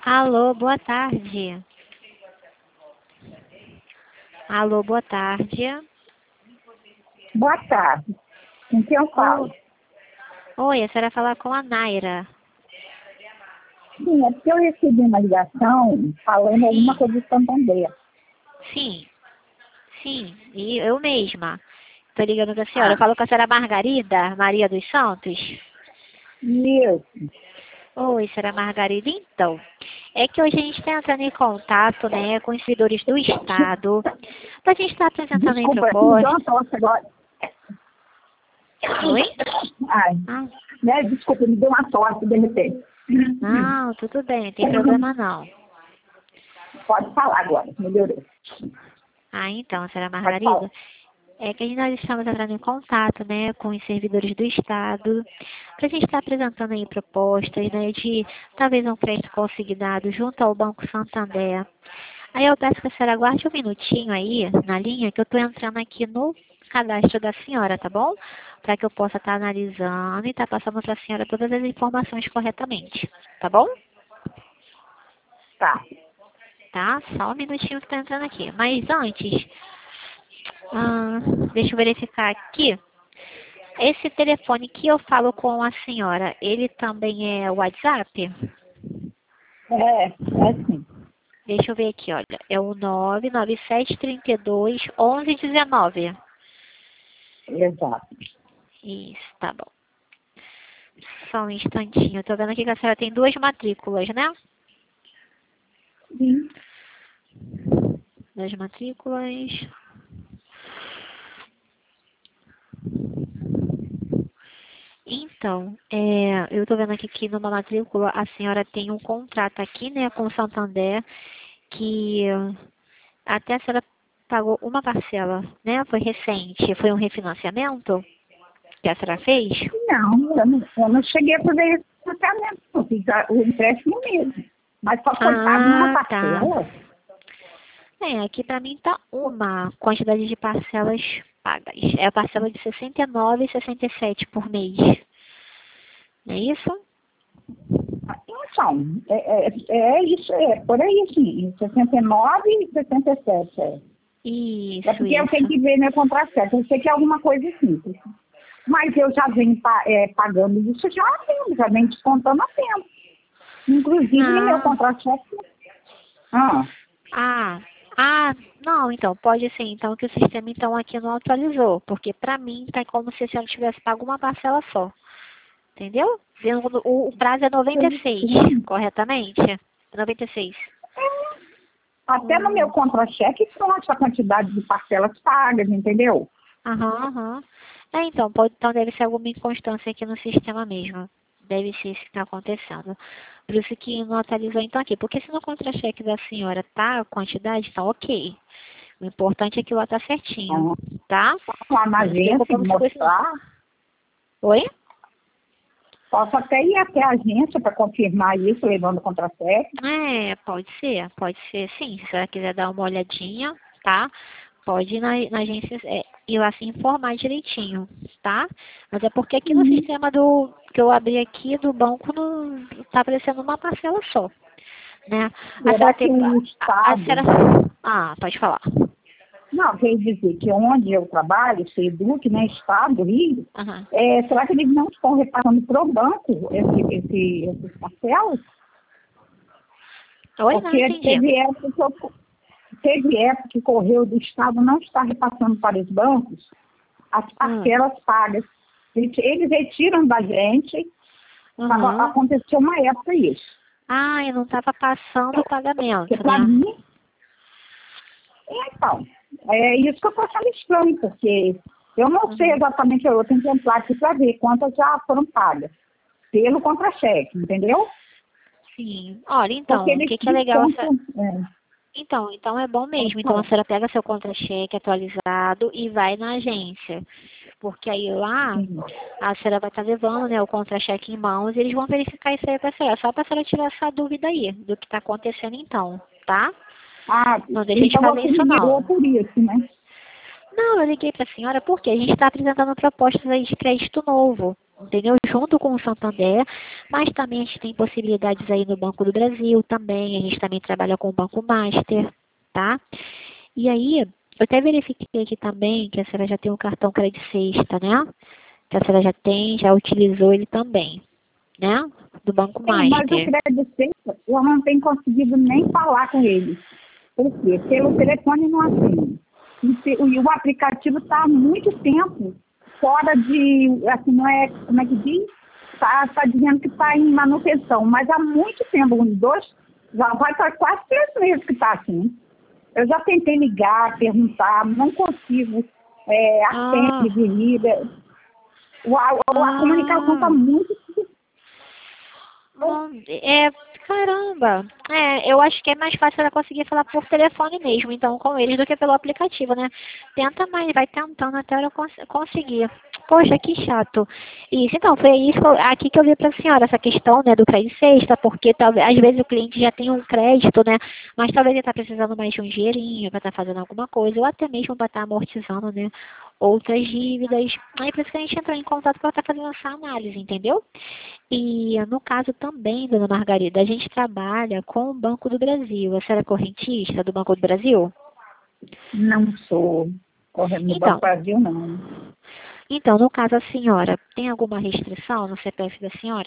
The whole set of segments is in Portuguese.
Alô, boa tarde. Alô, boa tarde. Boa tarde. Com quem eu falo? Oi, a senhora falar com a Naira. Sim, é porque eu recebi uma ligação falando alguma Sim, coisa de Santander. sim, sim, e eu mesma. Tô ligando pra senhora. Eu Ah, falo com a senhora Margarida, Maria dos Santos. isso. Oi, senhora Margarida. Então, é que hoje a gente está entrando em contato, né, com os servidores do Estado, pra gente estar apresentando aí Desculpa, me deu propostas. uma tosse agora. Oi? Ai, Ah, né? Desculpa, me deu uma tosse de repente. não, tudo bem, não tem problema não. Pode falar agora, melhorou. Ah, então, senhora Pode falar. Margarida, é que nós estamos entrando em contato, né, com os servidores do Estado, para a gente estar apresentando aí propostas, né, de talvez um crédito consignado junto ao Banco Santander. Aí eu peço que a senhora aguarde um minutinho aí na linha, que eu estou entrando aqui no cadastro da senhora, tá bom? Para que eu possa estar analisando e estar passando para a senhora todas as informações corretamente, tá bom? Tá. Tá? Só um minutinho que está entrando aqui. Mas antes, ah, deixa eu verificar aqui. Esse telefone que eu falo com a senhora, ele também é WhatsApp? É sim. Deixa eu ver aqui, olha. É o 99732 1119. Exato. Isso, tá bom. Só um instantinho. Eu tô vendo aqui que a senhora tem duas matrículas, né? Sim. Duas matrículas. Então, eu tô vendo aqui que numa matrícula a senhora tem um contrato aqui, né, com o Santander, que até a senhora pagou uma parcela, né? Foi recente. Foi um refinanciamento que a senhora fez? Não, eu não cheguei a fazer esse tratamento. Eu fiz o empréstimo mesmo. Mas só foi pago uma Ah, tá. parcela. Aqui pra mim tá uma quantidade de parcelas pagas. É a parcela de 69 e 67 por mês. Não é isso? Então, é isso, é por aí, sim. 69 e 67, é. É Isso, porque eu tenho isso. que ver meu contrato certo. Eu sei que é alguma coisa simples. Mas eu já venho pagando isso já há tempo, já venho descontando há tempo. Inclusive no meu Ah, contrato certo. Ah, ah, não, então, pode ser então que o sistema então aqui não atualizou, porque pra mim tá como se a senhora tivesse pago uma parcela só. Entendeu? O prazo é eu 96, sim. corretamente? 96. Até no meu Hum, contra-cheque consta a quantidade de parcelas pagas, entendeu? aham, aham. Então, então deve ser alguma inconstância aqui no sistema mesmo. Deve ser isso que está acontecendo. Por isso que não atualizou então aqui. Porque se no contra-cheque da senhora tá a quantidade, tá ok. O importante é que lá tá certinho, Então, tá? lá na Não se agência preocupamos com isso não. mostrar. Oi? Posso até ir até a agência para confirmar isso, levando o contra-cheque. Pode ser sim. Se a senhora quiser dar uma olhadinha, tá? Pode ir na agência ir lá se informar direitinho, tá? Mas é porque aqui no Uhum. sistema que eu abri aqui do banco não tá aparecendo uma parcela só, né? A Será senhora que tem. o A Estado... senhora. Ah, pode falar. Não, quer dizer que onde eu trabalho, se Eduque, né, Estado do Rio, Aham. será que eles não estão repassando para o banco esses parcelas? Oi, não Porque entendi. teve época que o Correio do Estado não está repassando para os bancos as Hum. parcelas pagas. Eles retiram da gente, Uhum. aconteceu uma época isso. Ah, eu não estava passando o Porque pagamento, para né? mim, então, é isso que eu estou achando estranho, porque eu não sei Uhum. exatamente, eu tenho que entrar aqui para ver quantas já foram pagas pelo contra-cheque, entendeu? Sim. Olha, Porque então, o eles que que é legal. descontam. Então é bom Pode mesmo. Então a falar. senhora pega seu contra-cheque atualizado e vai na agência. Porque aí lá Sim. a senhora vai estar levando, né, o contra-cheque em mãos e eles vão verificar isso aí pra senhora. Só pra senhora tirar essa dúvida aí do que tá acontecendo então, tá? Ah, Não deixa de então fazer você isso me ligou não. por isso, né? Não, eu liguei pra senhora porque a gente está apresentando propostas aí de crédito novo, entendeu? junto com o Santander, mas também a gente tem possibilidades aí no Banco do Brasil também, a gente também trabalha com o Banco Master, tá? E aí, eu até verifiquei aqui também que a senhora já tem um cartão Crédito Sexta, né? Que a senhora já tem, já utilizou ele também, né? Do Banco Sim, mas o Master. Crédito Sexta, eu não tenho conseguido nem falar com ele. Por quê? Pelo telefone não assino. E o aplicativo está há muito tempo fora de, assim, não é, como é que diz? Tá dizendo que está em manutenção, mas há muito tempo, uns dois, já vai para quase 3 meses que está assim. Eu já tentei ligar, perguntar, não consigo, Ah, atende, desliga. A comunicação está ah, muito. não, caramba. Eu acho que é mais fácil ela conseguir falar por telefone mesmo, então, com eles, do que pelo aplicativo, né? Tenta mais, vai tentando até ela conseguir. Poxa, que chato. Isso, então, foi isso aqui que eu vi para a senhora, essa questão, né, do crédito sexta, porque talvez, às vezes o cliente já tem um crédito, né, mas talvez ele está precisando mais de um dinheirinho para estar fazendo alguma coisa, ou até mesmo para estar amortizando, né, outras dívidas. Aí por isso que a gente entrou em contato para estar fazendo essa análise, entendeu? E no caso também, dona Margarida, a gente trabalha com o Banco do Brasil. A senhora é correntista do Banco do Brasil? Não sou correndo no Banco Então, Brasil, não. então, no caso a senhora, tem alguma restrição no CPF da senhora?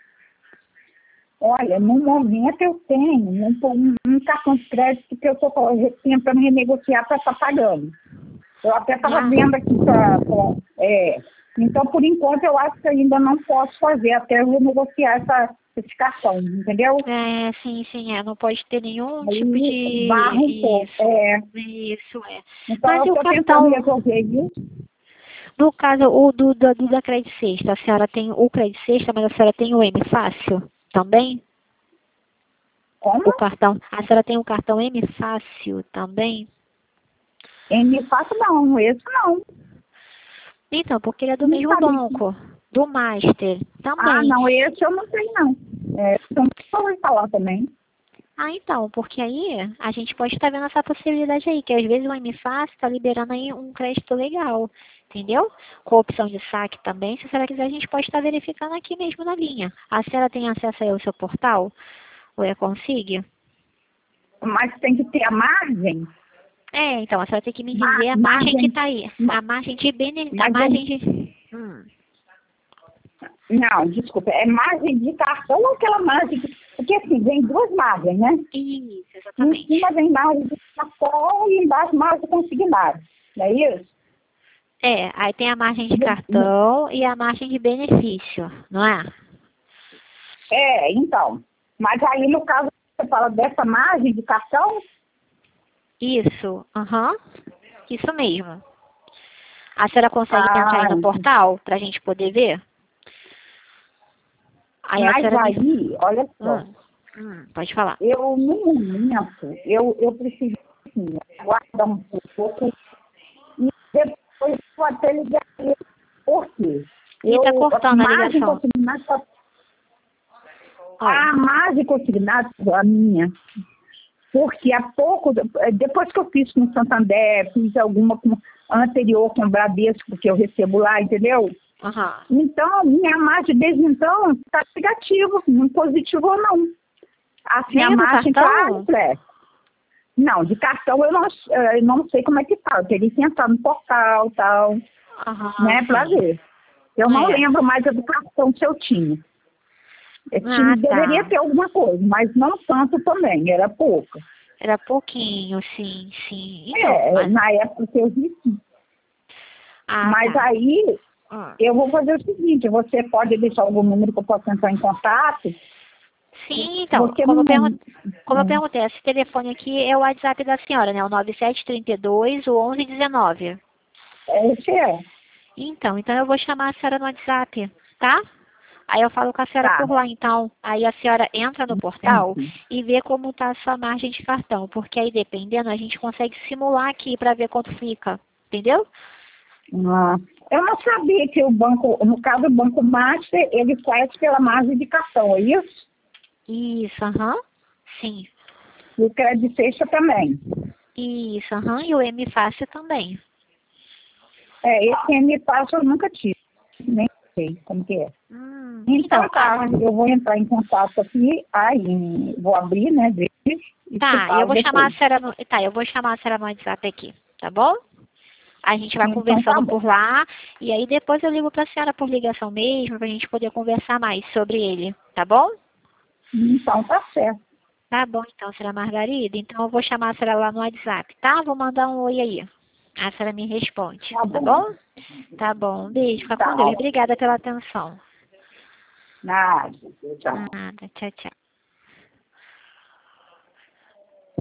Olha, no momento eu tenho um cartão de crédito que eu estou tentando renegociar para estar pagando. Eu até estava Ah, vendo aqui então, por enquanto, eu acho que ainda não posso fazer até eu renegociar esse cartão, entendeu? sim, sim, não pode ter nenhum tipo Aí barra um de... pouco. Isso, isso é. Então, Mas eu e o estou tentando cartão, resolver isso. no caso, o do da Crédito Sexta, a senhora tem o Crédito Sexta, mas a senhora tem o M Fácil também? Como? O cartão, a senhora tem o cartão M Fácil também? Me faço não, esse não. Então, porque ele é do Não mesmo sabe. banco, do Master Ah, também. não, esse eu não sei não. Então, eu vou falar também. Ah, então, porque aí a gente pode estar vendo essa possibilidade aí, que às vezes o MFAC está liberando aí um crédito legal, entendeu? Com opção de saque também, se a senhora quiser, a gente pode estar verificando aqui mesmo na linha. A senhora tem acesso aí ao seu portal? Ou consiga? Mas tem que ter a margem. Então, a senhora tem que me dizer a margem que Margem. está aí. A margem de a Mas margem de... não, desculpa, é margem de cartão ou aquela margem? Porque assim, vem duas margens, né? Isso, Em exatamente. cima vem margem de cartão e embaixo margem consignada. Não é isso? Aí tem a margem de cartão e a margem de benefício, não é? Então. Mas aí, no caso, você fala dessa margem de cartão, Isso, isso mesmo. A senhora consegue entrar aí no portal para a gente poder ver? Aí a mas senhora me... aí, olha só, pode falar. eu, no momento, eu preciso, assim, aguardar um pouco e depois eu até ligar. Por quê? E tá cortando a Margem ligação. consignada, Olha. a margem consignada, a minha, porque há pouco, depois que eu fiz com o Santander, fiz alguma anterior com o Bradesco, que eu recebo lá, entendeu? Então, minha margem desde então está negativa, não positivo não. Assim, Nem a do margem, cartão? claro, não, de cartão eu não sei como é que tá. Eu teria que entrar no portal e tal, né, para Sim. ver. Eu não lembro mais a do cartão que eu tinha. Deveria Tá. ter alguma coisa, mas não tanto também, era pouco. Era pouquinho, sim. Então, mas... Na época que eu vi, sim. Mas tá. aí, eu vou fazer o seguinte, você pode deixar algum número que eu possa entrar em contato? Sim, então, Você como não... eu perguntei, esse telefone aqui é o WhatsApp da senhora, né? O 9732, o 1119. Esse é. Então eu vou chamar a senhora no WhatsApp, tá? Aí eu falo com a senhora Tá. por lá, então. Aí a senhora entra no portal Entendi. e vê como tá a sua margem de cartão. Porque aí, dependendo, a gente consegue simular aqui para ver quanto fica. Entendeu? Eu não sabia que o banco, no caso o Banco Master, ele faz pela margem de cartão, é isso? Isso, sim. E o Crédito Sexta também. Isso, e o M Fácil também. Esse M Fácil eu nunca tive, nem sei como que é. Então, tá, eu vou entrar em contato aqui, aí vou abrir, né, ver e Tá, eu vou chamar a depois. senhora no, tá, eu vou chamar a senhora no WhatsApp aqui, tá bom? A gente vai Então tá conversando bom. por lá e aí depois eu ligo pra senhora por ligação mesmo, pra gente poder conversar mais sobre ele, tá bom? Então tá certo. Tá bom então, senhora Margarida. Então eu vou chamar a senhora lá no WhatsApp, tá? Vou mandar um oi aí. A senhora me responde, Tá tá bom. bom? Tá bom, um beijo, fica com Deus. Tchau. Obrigada pela atenção. Nada. Tchau. Nada, tchau, tchau.